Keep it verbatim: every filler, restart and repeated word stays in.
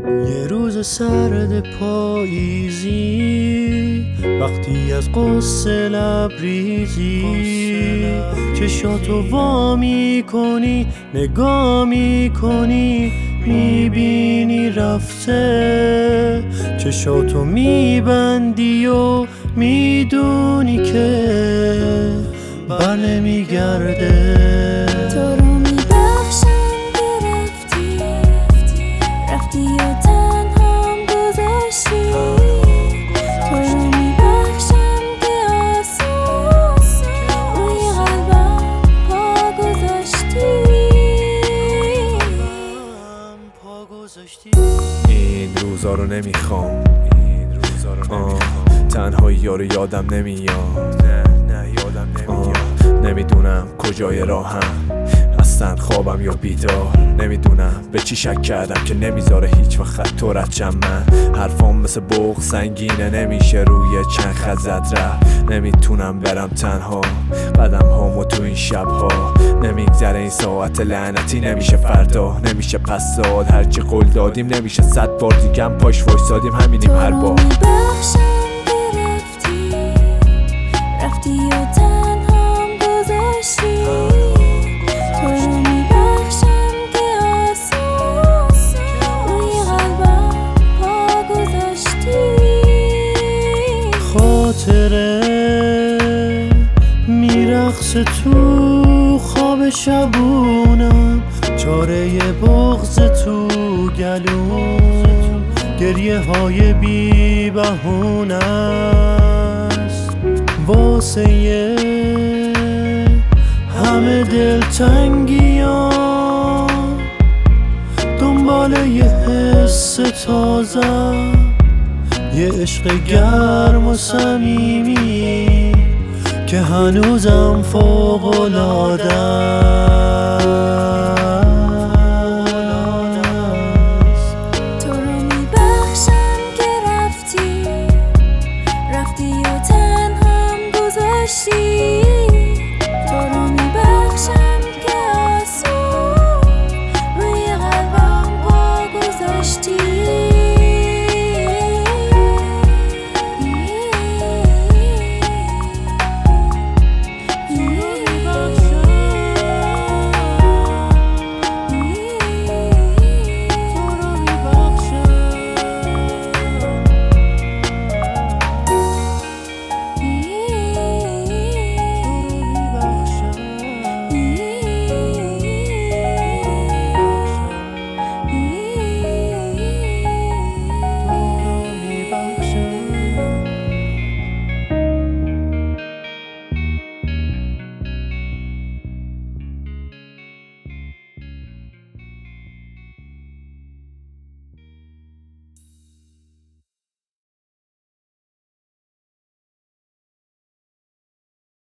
یه روز سرد پاییزی، وقتی از قصه لبریزی چشاتو وا میکنی، نگاه میکنی، میبینی رفته. چشاتو میبندی و میدونی که بر نمیگرده. تو رو میبخشم که رفتی، رفتی و تنهام گذاشتی. تو رو میبخشم که آسون روی قلبم پا گذاشتی. این روزا رو نمیخوام، این روزا رو نمیخوام. تنهایی یارو یادم نمیاد، نه نه یادم نمیاد. نمیدونم کجای راهم، اصلا خوابم یا بیدار. نمیدونم به چی شک کردم که نمیذاره هیچ وقت تو رد من. حرفام مثل بوق سنگینه، نمیشه روی چند خط زد رفت. نمیتونم برم تنها قدم هامو تو این شبها. نمیگذره این ساعت لعنتی، نمیشه فردا، نمیشه پس داد. هرچی قول دادیم نمیشه صد بار دیگه هم پاش وایسادیم، همینیم هر بار. تو رو میبخشم که رفتی، رفتی و تنهام گذاشتی. تو رو میبخشم که آسون روی قلبم پا گذاشتی. خاطره میرقصه تو خواب شبونم، چاره بغض تو گلوم، گریه های بی بهونه است واسه همه دلتنگیام. دنبال یه حس تازه، یه عشق گرم و صمیمی که هنوزم فوق‌العاده است. تو رو میبخشم که رفتی، رفتی و تنهام گذاشتی. تو رو میبخشم که آسون روی قلبم پا گذاشتی. میبخشم